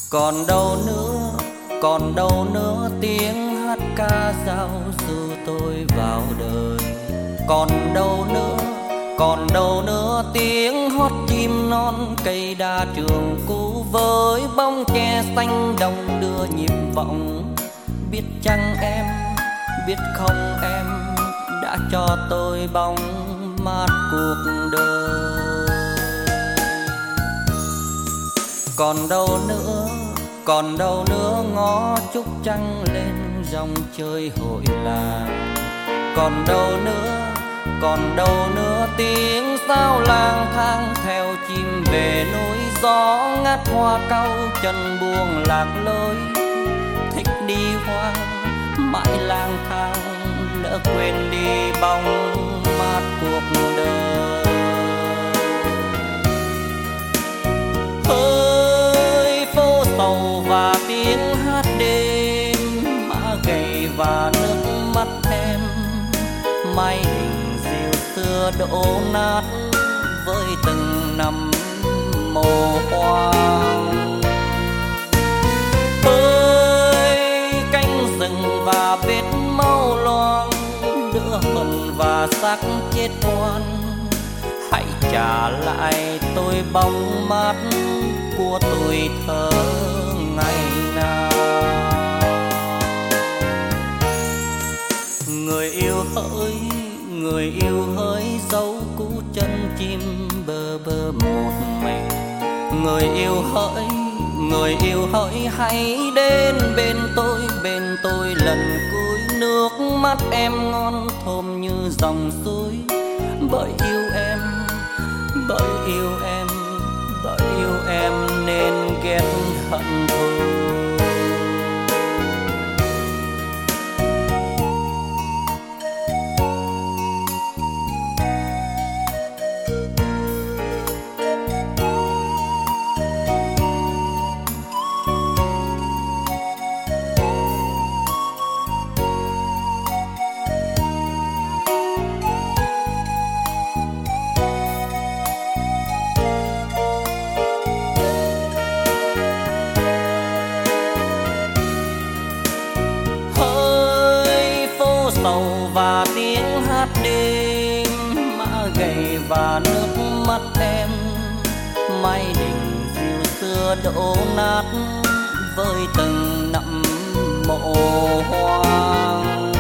Còn đâu nữa, còn đâu nữa tiếng hát ca giao du tôi vào đời. Còn đâu nữa, còn đâu nữa tiếng hót chim non cây đa trường cũ với bóng tre xanh đồng đưa nhịp vọng. Biết chăng em, biết không em đã cho tôi bóng mát cuộc đời. Còn đâu nữa, còn đâu nữa ngó trúc trăng lên dòng chơi hội làng. Còn đâu nữa, còn đâu nữa tiếng sao lang thang theo chim về núi gió ngát hoa cau chân buông lạc lối. Thích đi hoang mãi lang thang lỡ quên đi bóng mát cuộc đời. Hỡi phố sầu và tiếng hát đêm, mã gầy và nước mắt em, mái đình rìu xưa đổ nát với từng năm mồ hoang. Hỡi cánh rừng và vết máu loang, lửa hận và xác chết oan, hãy trả lại tôi bóng mát của tuổi thơ ngày nào. Người yêu hỡi, người yêu hỡi dấu cũ chân chim bơ vơ một mình. Người yêu hỡi, người yêu hỡi hãy đến bên tôi lần cuối. Nước mắt em ngon thơm như dòng suối, bởi yêu em, bởi yêu em, bởi yêu em nên ghét hận thù. Sầu và tiếng hát đêm, mã gầy và nước mắt em, mái đình rìu xưa đổ nát với từng nặm mộ hoang.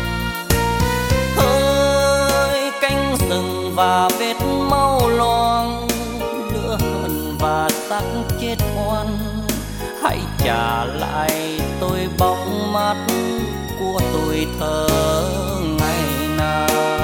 Hỡi cánh rừng và vết máu loang, lửa hận và xác chết oan, hãy trả lại tôi bóng mát của tuổi thơ ngày nào.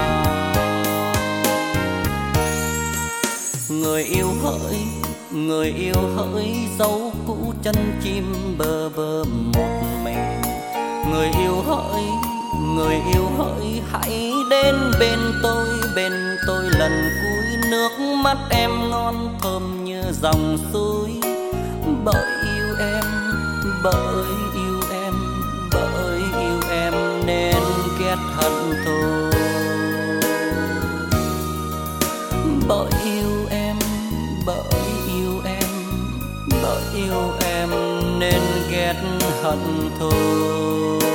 Người yêu hỡi, người yêu hỡi dấu cũ chân chim bơ vơ một mình. Người yêu hỡi, người yêu hỡi hãy đến bên tôi lần cuối. Nước mắt em ngon thơm như dòng suối, bởi yêu em, bởi yêu em, bởi yêu em nên ghét hận thù. Bởi yêu em, bởi yêu em, bởi yêu em nên ghét hận thù.